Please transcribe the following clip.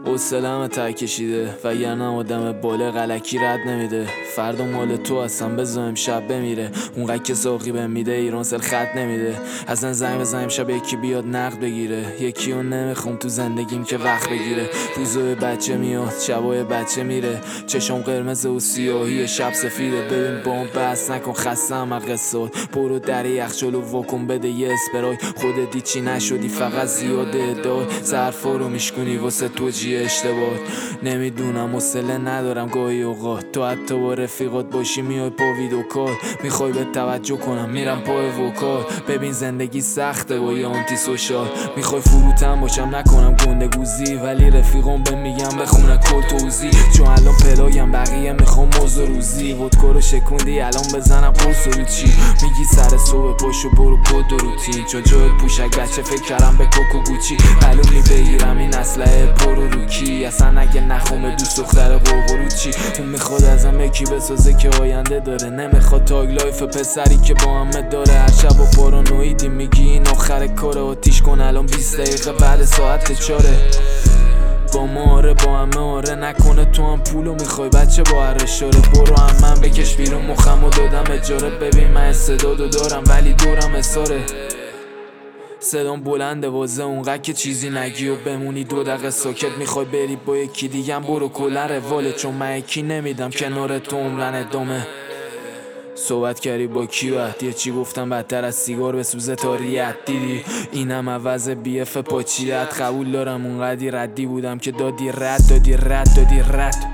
حوصله‌ام ته کشیده وگرنه آدم بالغ الکی رد نمیده. فردا مال تو هستم بذار امشب بمیره. اونقدر که ساقی بهم میده ایران سل خط نمیده. اصلا زنگ بزنیم شب یکی بیاد نقد بگیره. یکی رو نمیخوام تو زندگیم که وقت بگیره. روزای بچه میاد شبای بچه میره. چشم قرمز و سیاهی شب سفیده. ببین بام بس نکن خستم از قصات. برو در یخچالو واکن بده یه اسپرای. خودت چی نشدی فقط زیاده ادعا. ظرفا رو میشکنی واسه توجیه اشتباه. نمیدونم حوصله ندارم گاهی اوقات. تو حتی با رفیقات باشی میای پا ویدو کار. میخوای به توجه کنم میرم پای وکال. ببین زندگی سخته با یه آنتی سوشال. میخوای فروتم باشم نکنم گندگوزی. ولی رفیقام به میگم بخونه کل توزی. چون الان پلایم بقیه میخوام موضوع روزی. ودکا رو شکوندی الان بزنم قرص رو چی. میگی سر صبح پاشو برو بود و روتین. چون جای پوشک بچه فکر کردم به کوکو گوچی. معلومی بگیرم این اسلحه برو رو کی. اصلا اگه نخوام دوست دختر قرقرو چی. اون میخواد ازم یکی بسازه که آینده داره. نمیخواد تاگ لایف پسری که با همه داره. هر شب و پارانویدی میگی این آخر کاره. آتیش کن الان 20 دقیقه بعد ساعت 4. با ما آره با همه آره. نکنه تو هم پولو میخوای بچه با هر اشاره. برو هم من بکش بیرون مخمو دادم اجاره. ببین من استعدادو دارم ولی دورم اصاره. صدام بلنده واسه اونقدر که چیزی نگی و بمونی 2 دقیقه ساکت. میخوای بری با یکی دیگم برو کلا رواله. چون من یکی نمیدم کنار تو عمرن ادامه. صحبت کردی با کی وقتی چی گفتم بدتر از سیگار بسوزه تا ریت. دیدی اینم عوض بیف پاچیدت. قبول دارم اونقدی ردی بودم که دادی رد.